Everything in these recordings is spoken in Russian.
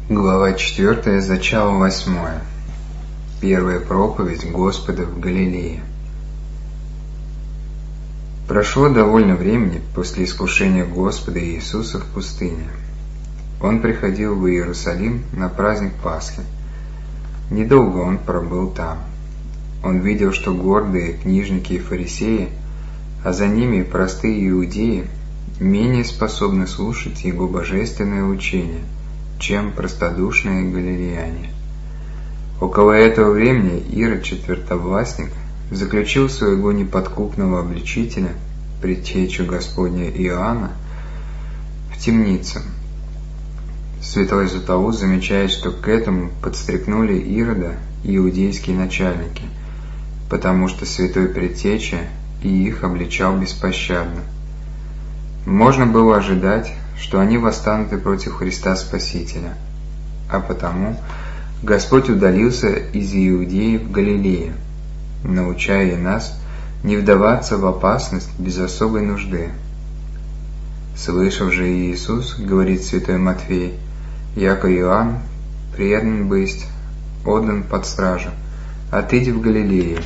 Глава 4, зачало 8. Первая проповедь Господа в Галилее. Прошло довольно времени после искушения Господа Иисуса в пустыне. Он приходил в Иерусалим на праздник Пасхи. Недолго он пробыл там. Он видел, что гордые книжники и фарисеи, а за ними простые иудеи, менее способны слушать его божественное учение, чем простодушные галилеяне. Около этого времени Ирод Четвертовластник заключил своего неподкупного обличителя, предтечу Господня Иоанна, в темницу. Святой Златоуст замечает, что к этому подстрекнули Ирода иудейские начальники, потому что святой предтеча и их обличал беспощадно. Можно было ожидать, что они восстанут и против Христа Спасителя, а потому Господь удалился из Иудеи в Галилею, научая нас не вдаваться в опасность без особой нужды. Слышав же Иисус, говорит святой Матфей, яко Иоанн предан бысть, отдан под стражу, отыди в Галилею.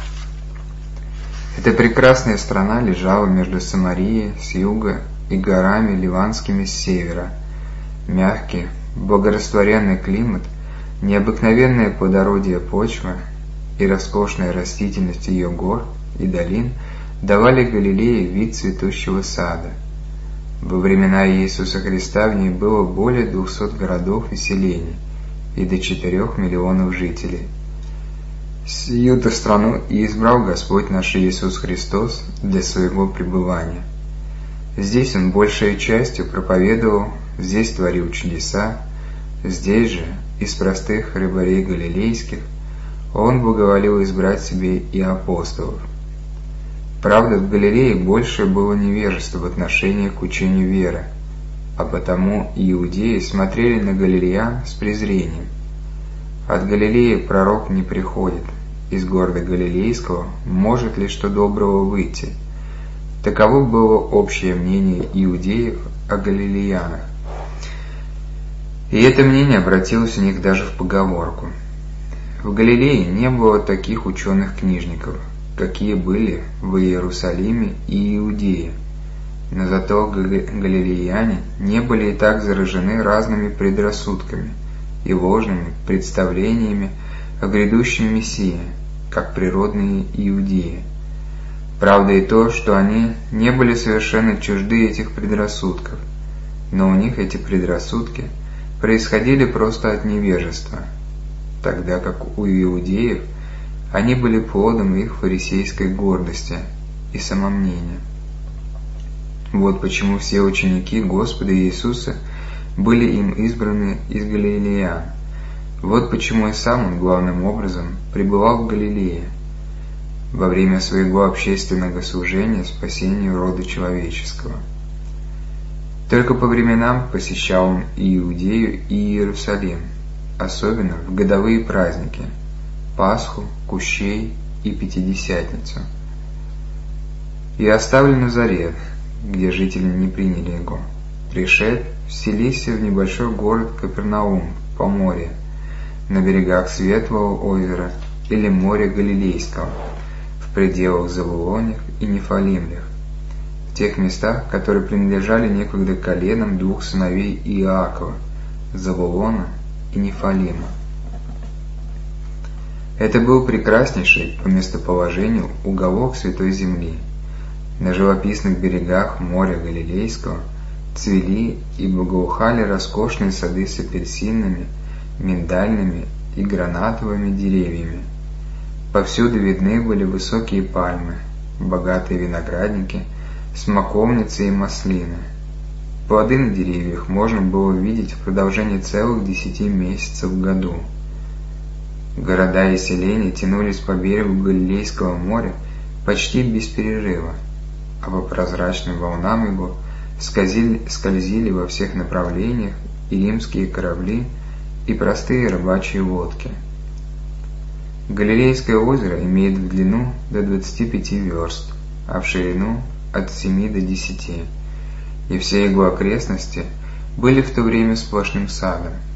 Эта прекрасная страна лежала между Самарией с юга и горами ливанскими с севера. Мягкий, благорастворенный климат, необыкновенное плодородие почвы и роскошная растительность ее гор и долин давали Галилее вид цветущего сада. Во времена Иисуса Христа в ней было более 200 городов и селений и до 4 миллионов жителей. Сию-то страну и избрал Господь наш Иисус Христос для своего пребывания. Здесь Он большей частью проповедовал, здесь творил чудеса, здесь же, из простых рыбарей галилейских, Он благоволил избрать себе и апостолов. Правда, в Галилее больше было невежества в отношении к учению веры, а потому иудеи смотрели на галилеян с презрением. От Галилеи пророк не приходит, из города Галилейского может ли что доброго выйти? Таково было общее мнение иудеев о галилеянах. И это мнение обратилось у них даже в поговорку. В Галилее не было таких ученых-книжников, какие были в Иерусалиме и Иудее, но зато галилеяне не были и так заражены разными предрассудками и ложными представлениями о грядущем Мессии, как природные иудеи. Правда и то, что они не были совершенно чужды этих предрассудков, но у них эти предрассудки происходили просто от невежества, тогда как у иудеев они были плодом их фарисейской гордости и самомнения. Вот почему все ученики Господа Иисуса были им избраны из галилеян. Вот почему и сам Он главным образом пребывал в Галилее во время своего общественного служения спасению рода человеческого. Только по временам посещал Он и Иудею, и Иерусалим, особенно в годовые праздники – Пасху, Кущей и Пятидесятницу. И оставлен Назарет, где жители не приняли Его, пришед, вселися в небольшой город Капернаум, Поморье, на берегах Светлого озера или моря Галилейского, в пределах Завулоних и Нефалимлях, в тех местах, которые принадлежали некогда коленам двух сыновей Иакова, Завулона и Нефалима. Это был прекраснейший по местоположению уголок Святой Земли. На живописных берегах моря Галилейского цвели и благоухали роскошные сады с апельсинными, миндальными и гранатовыми деревьями. Повсюду видны были высокие пальмы, богатые виноградники, смоковницы и маслины. Плоды на деревьях можно было видеть в продолжении целых 10 месяцев в году. Города и селения тянулись по берегу Галилейского моря почти без перерыва, а по прозрачным волнам его скользили во всех направлениях и римские корабли, и простые рыбачьи лодки. Галилейское озеро имеет в длину до 25 верст, а в ширину от 7 до 10, и все его окрестности были в то время сплошным садом.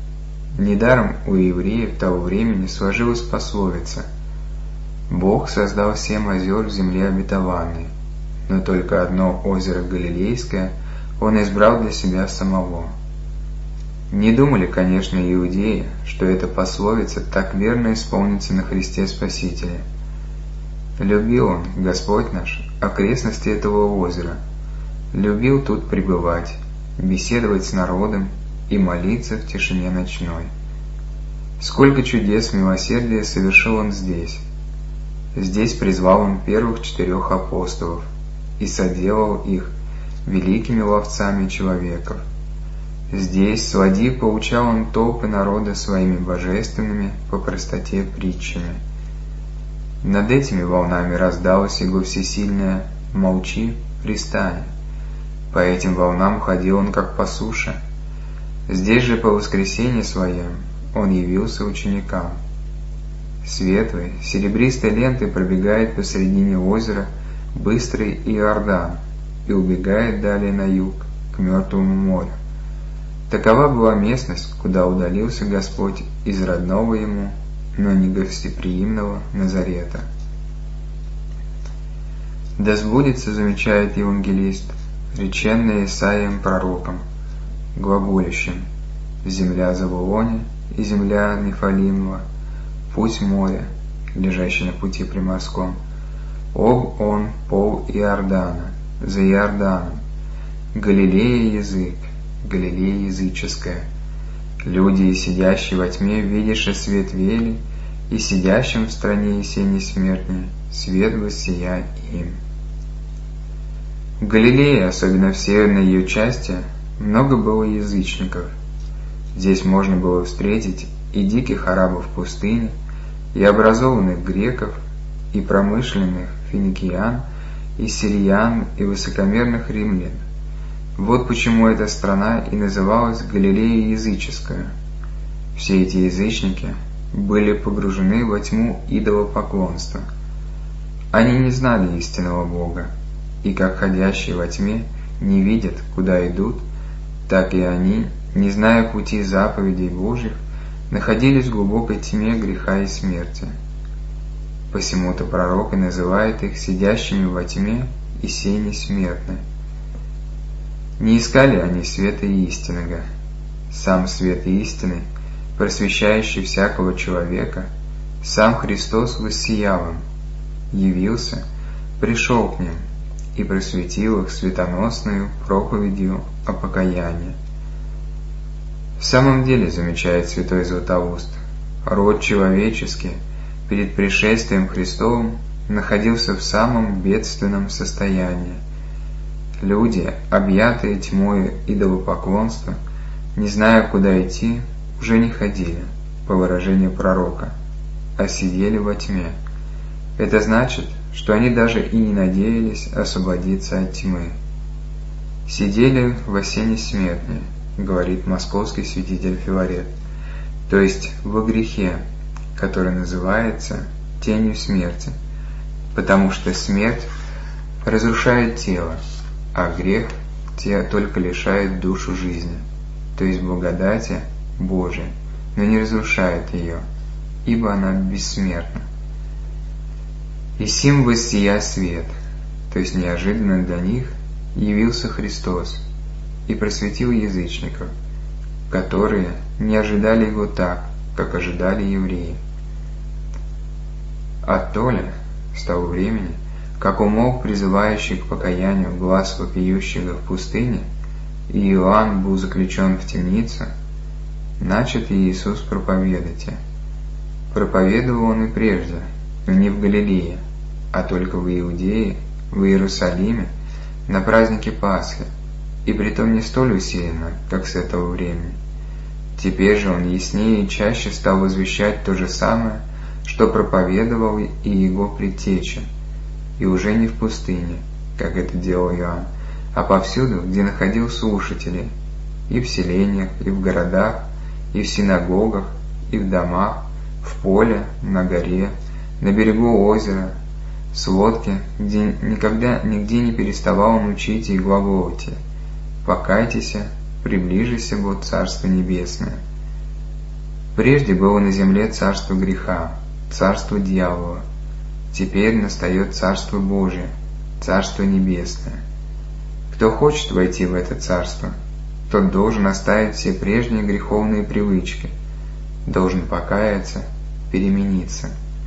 Недаром у евреев того времени сложилась пословица: «Бог создал 7 озер в земле обетованной, но только одно озеро Галилейское Он избрал для себя самого». Не думали, конечно, иудеи, что эта пословица так верно исполнится на Христе Спасителе. Любил Он, Господь наш, окрестности этого озера, любил тут пребывать, беседовать с народом и молиться в тишине ночной. Сколько чудес милосердия совершил Он здесь. Здесь призвал Он первых 4 апостолов и соделал их великими ловцами человеков. Здесь с ладьи поучал Он толпы народа своими божественными по простоте притчами. Над этими волнами раздалось Его всесильное «Молчи, пристань». По этим волнам ходил Он как по суше. Здесь же по воскресенье Своем Он явился ученикам. Светлой, серебристой лентой пробегает посредине озера быстрый Иордан и убегает далее на юг, к Мертвому морю. Такова была местность, куда удалился Господь из родного Ему, но не гостеприимного Назарета. «Да сбудется, — замечает евангелист, — реченное Исаием пророком, глаголящим: земля Завулоне и земля Нефалимова, путь моря, лежащий на пути приморском, об он пол Иордана, за Иорданом, Галилея язык, Галилея языческая. Люди, сидящие во тьме, видяше свет вели, и сидящим в стране есени смертной свет воссия им». В Галилее, особенно в северной ее части, много было язычников. Здесь можно было встретить и диких арабов в пустыне, и образованных греков, и промышленных финикиян, и сириян, и высокомерных римлян. Вот почему эта страна и называлась Галилея языческая. Все эти язычники были погружены во тьму идолопоклонства. Они не знали истинного Бога, и как ходящие во тьме не видят, куда идут, так и они, не зная пути заповедей Божьих, находились в глубокой тьме греха и смерти. Посему-то пророк и называет их сидящими во тьме и сени смертной. Не искали они света истинного. Сам свет истины, просвещающий всякого человека, сам Христос воссиял им, явился, пришел к ним и просветил их светоносную проповедью о покаянии. В самом деле, замечает святой Златоуст, род человеческий перед пришествием Христовым находился в самом бедственном состоянии. Люди, объятые тьмой идолопоклонства, не зная, куда идти, уже не ходили, по выражению пророка, а сидели во тьме. Это значит, что они даже и не надеялись освободиться от тьмы. «Сидели во сени смертной», говорит московский святитель Филарет, то есть во грехе, который называется тенью смерти, потому что смерть разрушает тело, а грех только лишает душу жизни, то есть благодати Божией, но не разрушает ее, ибо она бессмертна. И сим воссия свет, то есть неожиданно для них явился Христос и просветил язычников, которые не ожидали Его так, как ожидали евреи. А то ли, с того времени, как умолк призывающий к покаянию глас вопиющего в пустыне, и Иоанн был заключен в темницу, начат Иисус проповедать. Проповедовал Он и прежде, но не в Галилее, а только в Иудее, в Иерусалиме, на празднике Пасхи, и притом не столь усиленно, как с этого времени. Теперь же Он яснее и чаще стал возвещать то же самое, что проповедовал и Его предтеча, и уже не в пустыне, как это делал Иоанн, а повсюду, где находил слушателей, и в селениях, и в городах, и в синагогах, и в домах, в поле, на горе, на берегу озера, с лодки, где нигде не переставал Он учить и глаголать: «Покайтесь, приближися, вот Царство Небесное». Прежде было на земле царство греха, царство дьявола. Теперь настает царство Божие, царство небесное. Кто хочет войти в это царство, тот должен оставить все прежние греховные привычки, должен покаяться, перемениться.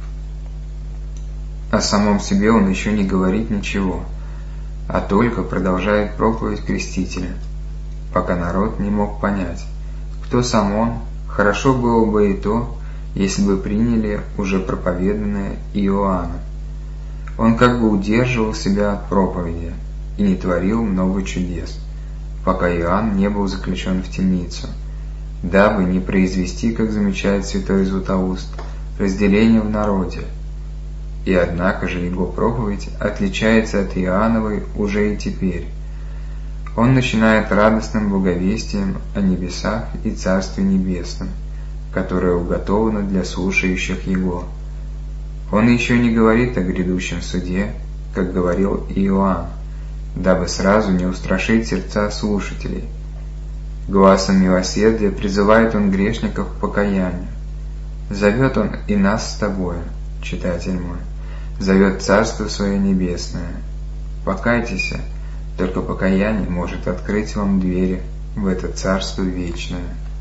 О самом себе он еще не говорит ничего, а только продолжает проповедь Крестителя, пока народ не мог понять, кто сам он. Хорошо было бы и то, если бы приняли уже проповеданное Иоанна. Он как бы удерживал себя от проповеди и не творил много чудес, пока Иоанн не был заключен в темницу, дабы не произвести, как замечает святой Златоуст, разделение в народе. И однако же его проповедь отличается от Иоанновой уже и теперь. Он начинает радостным благовестием о небесах и Царстве Небесном, которое уготовано для слушающих его. Он еще не говорит о грядущем суде, как говорил Иоанн, дабы сразу не устрашить сердца слушателей. Гласом милосердия призывает он грешников к покаянию. Зовет он и нас с тобою, читатель мой, зовет Царство Свое Небесное. Покайтесь, только покаяние может открыть вам двери в это Царство Вечное.